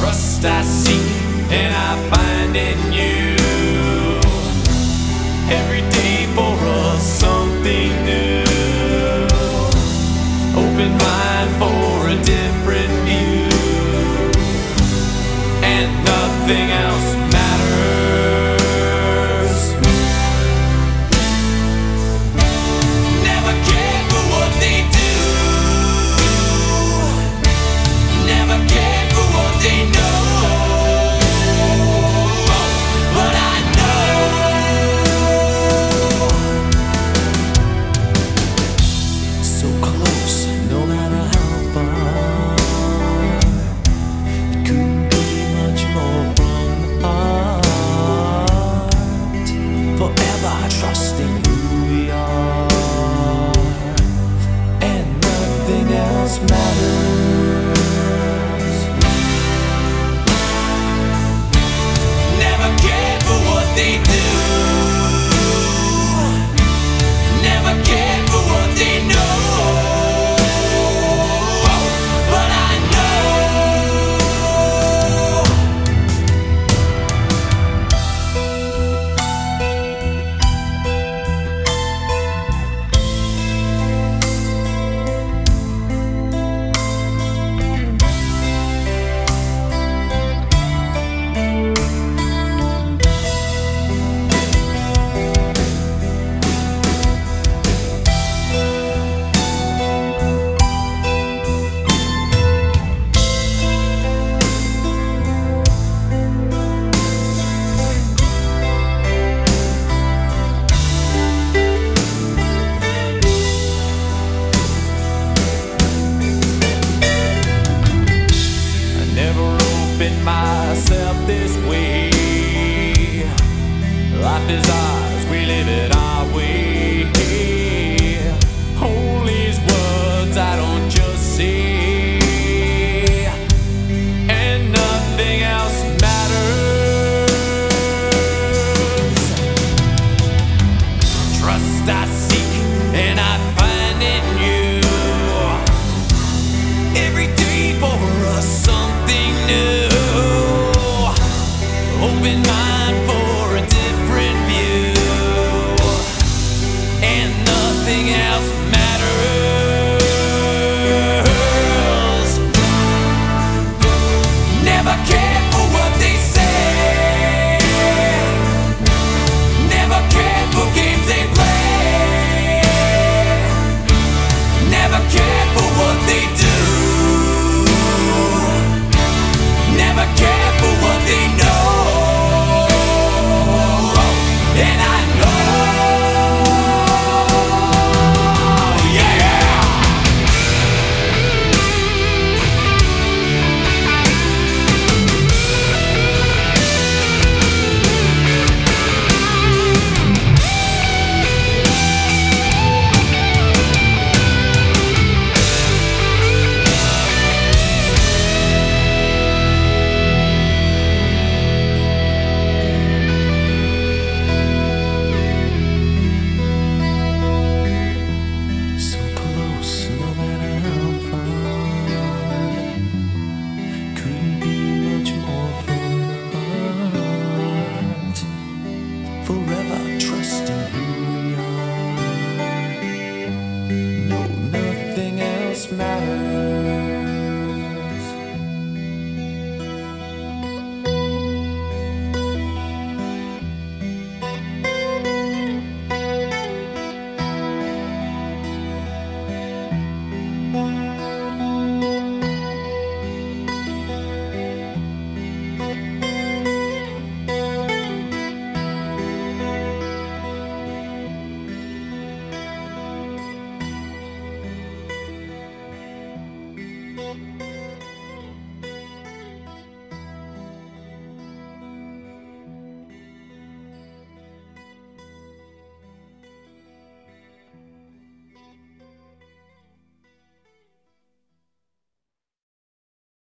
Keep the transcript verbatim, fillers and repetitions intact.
trust I seek, and I find in you. Every day for us something new. Open mind for a different view, and nothing else matters. Never cared for what they do. Never cared for what they know. But I know so close, no matter how far. It couldn't be much more from the heart. Forever trusting who we are, and nothing else matters. Never cared for what they do. Never cared for what they know. But I know I never opened my